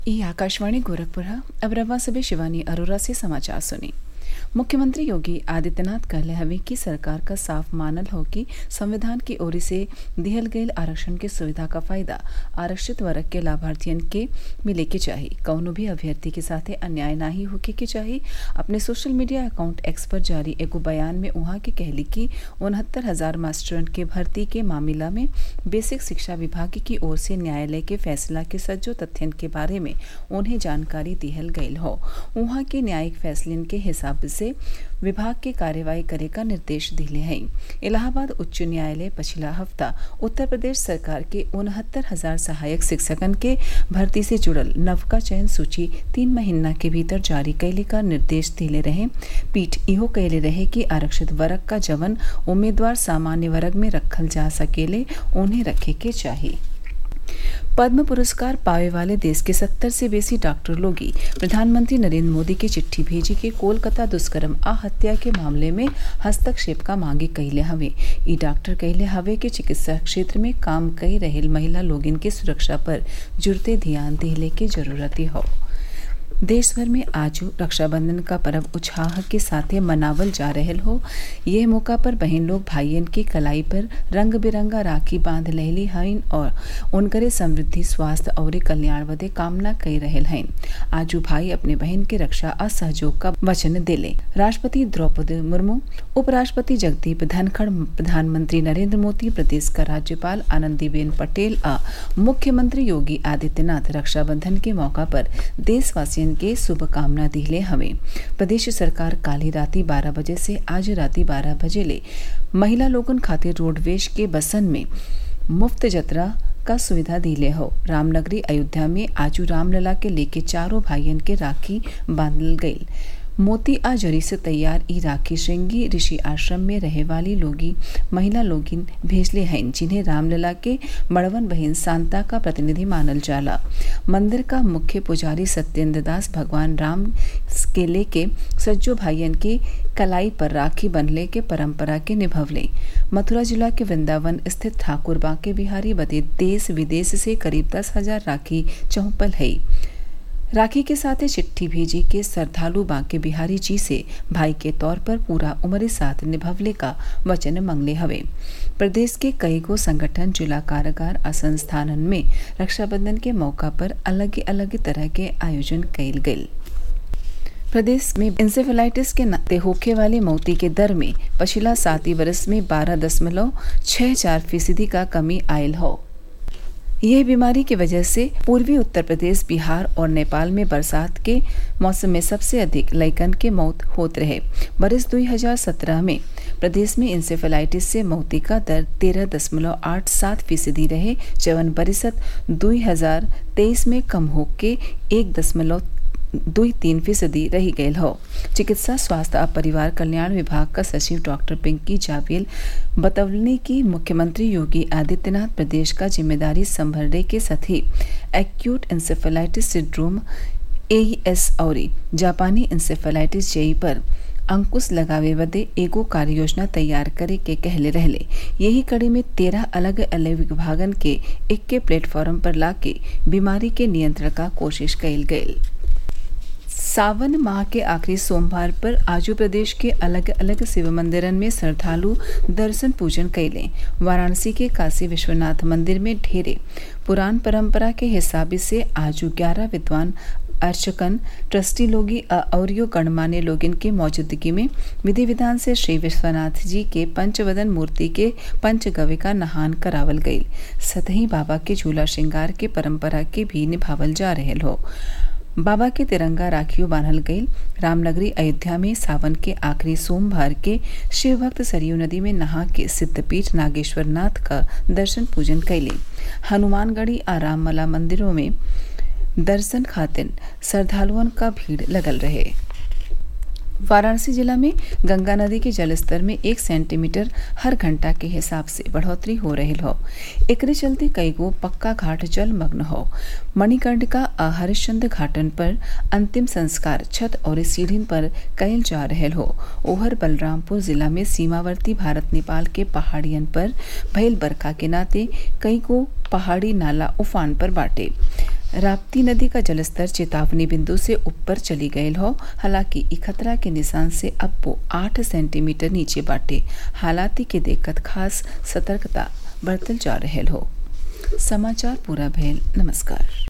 ये आकाशवाणी गोरखपुर है। अब रवा सबे शिवानी अरोरा से समाचार सुनी। मुख्यमंत्री योगी आदित्यनाथ कहले हवे कि सरकार का साफ मानल हो कि संविधान की ओर से दिहल गईल आरक्षण के सुविधा का फायदा आरक्षित वर्ग के लाभार्थियन के मिले के चाहिए। कौनो भी अभ्यर्थी के साथे अन्याय नाही होके के चाहिए। अपने सोशल मीडिया अकाउंट एक्स पर जारी एगो बयान में उहाँ के कहली कि 69,000 मास्टरन के भर्ती के मामला में बेसिक शिक्षा विभाग की ओर से न्यायालय के फैसला के सज्जो तथ्यन के बारे में उन्हें जानकारी दिहल गईल हो। उहाँ के न्यायिक फैसलन के हिसाब से विभाग के कार्यवाही करे का निर्देश दिले हैं। इलाहाबाद उच्च न्यायालय पिछला हफ्ता उत्तर प्रदेश सरकार के 69,000 सहायक शिक्षकन के भर्ती से जुड़ल नवका चयन सूची 3 महीना के भीतर जारी कैले का निर्देश दिले रहे। पीठ इहो कहले रहे कि आरक्षित वर्ग का जवन उम्मीदवार सामान्य वर्ग में रखल जा सकेले उन्हें रखे के चाहिए। पद्म पुरस्कार पावे वाले देश के 70 से बेसी डॉक्टर लोगी प्रधानमंत्री नरेंद्र मोदी की चिट्ठी भेजी के कोलकाता दुष्कर्म आ हत्या के मामले में हस्तक्षेप का मांगे कैले हवे। ई डॉक्टर कहले हवे कि चिकित्सा क्षेत्र में काम कई रहेल महिला लोगिन के सुरक्षा पर जुड़ते ध्यान देले के जरूरत हो। देश भर में आज रक्षाबंधन का पर्व उत्साह के साथ मनावल जा रहल हो। ये मौका पर बहन लोग भाईयन की कलाई पर रंग बिरंगा राखी बांध लेली हईन और उनकरे समृद्धि स्वास्थ्य और कल्याण बदे कामना कई रहल हईन। आज भाई अपने बहन के रक्षा और सहयोग का वचन देले। राष्ट्रपति द्रौपदी मुर्मू, उपराष्ट्रपति जगदीप धनखड़, प्रधानमंत्री नरेंद्र मोदी, प्रदेश का राज्यपाल आनंदीबेन पटेल और मुख्यमंत्री योगी आदित्यनाथ रक्षाबंधन के मौका पर देशवासियों के शुभकामना दिले हवे। प्रदेश सरकार काली राती 12 बजे से आज राती 12 बजे ले महिला लोगन खातिर रोडवेज के बसन में मुफ्त यात्रा का सुविधा दिले हो। रामनगरी अयोध्या में आजू रामलला के लेके चारों भाईयन के राखी बांधल गई। मोती आ जरी से तैयार ई राखी श्रृंगी ऋषि आश्रम में रहे वाली लोगी महिला लोगिन भेजले हैं, जिन्हें रामलला के मड़वन बहन सांता का प्रतिनिधि मानल जाला। मंदिर का मुख्य पुजारी सत्येंद्र दास भगवान राम के लेके सज्जो भाईयन के कलाई पर राखी बंधले के परंपरा के निभवले। मथुरा जिला के वृंदावन स्थित ठाकुर बांके बिहारी बदे देश विदेश से करीब 10,000 राखी चौपल है। राखी के साथ चिट्ठी भेजी के श्रद्धालु बांके बिहारी जी से भाई के तौर पर पूरा उम्र साथ निभवले का वचन मंगले हवे। प्रदेश के कई गो संगठन, जिला कारागार और संस्थानन में रक्षाबंधन के मौका पर अलग अलग तरह के आयोजन कैल गये। प्रदेश में इंसेफेलाइटिस के नाते होखे वाले मौती के दर में पिछला 7 वर्ष में 12.64% का कमी आयल हो। यह बीमारी की वजह से पूर्वी उत्तर प्रदेश, बिहार और नेपाल में बरसात के मौसम में सबसे अधिक लइकन के मौत होत रहे। बरस 2017 में प्रदेश में इंसेफेलाइटिस से मौती का दर 13.87% रहे, जवन बरिसत 2023 में कम होके 1.23% रही गयल हो। चिकित्सा स्वास्थ्य और परिवार कल्याण विभाग का सचिव डॉक्टर पिंकी जावेल बतौलनी कि मुख्यमंत्री योगी आदित्यनाथ प्रदेश का जिम्मेदारी संभलने के साथ ही एक्यूट इंसेफेलाइटिस सिंड्रोम AES और जापानी इंसेफेलाइटिस जेई पर अंकुश लगावे बदे एगो कार्य योजना तैयार करे के कहले रहले। यही कड़ी में 13 अलग अलग विभागन के एक के प्लेटफॉर्म पर लाके बीमारी के नियंत्रण का कोशिश कैल गये। सावन माह के आखिरी सोमवार पर आजू प्रदेश के अलग अलग शिव मंदिरन में श्रद्धालु दर्शन पूजन कैले। वाराणसी के काशी विश्वनाथ मंदिर में ढेरे पुरान परंपरा के हिसाब से आजू 11 विद्वान अर्चकन, ट्रस्टी लोगी और गणमान्य लोगिन के मौजूदगी में विधि विधान से श्री विश्वनाथ जी के पंचवदन मूर्ति के पंचगव्य का नहान करावल गई। सतही बाबा के झूला श्रृंगार के परंपरा के भी निभावल जा रहे हो। बाबा के तिरंगा राखियों बांधल गई। रामनगरी अयोध्या में सावन के आखिरी सोमवार के शिव भक्त सरयू नदी में नहा के सिद्धपीठ नागेश्वर नाथ का दर्शन पूजन कैले। हनुमानगढ़ी और राममला मंदिरों में दर्शन खातिर श्रद्धालुओं का भीड़ लगल रहे। वाराणसी जिला में गंगा नदी के जलस्तर में 1 सेंटीमीटर हर घंटा के हिसाब से बढ़ोतरी हो रही हो। एकरे चलते कई गो पक्का घाट जलमग्न हो। मणिकर्णिका और हरिश्चंद्र घाटन पर अंतिम संस्कार छत और सीढ़ीन पर कैल जा रहे हो। ओहर बलरामपुर जिला में सीमावर्ती भारत नेपाल के पहाड़ियन पर भइल बरखा के नाते कई गो पहाड़ी नाला उफान पर बाटे। राप्ती नदी का जलस्तर चेतावनी बिंदु से ऊपर चली गयल हो। हालांकि ई खतरा के निशान से अब 8 सेंटीमीटर नीचे बाटे। हालाती के देखत खास सतर्कता बरतल जा रहल हो। समाचार पूरा भयल। नमस्कार।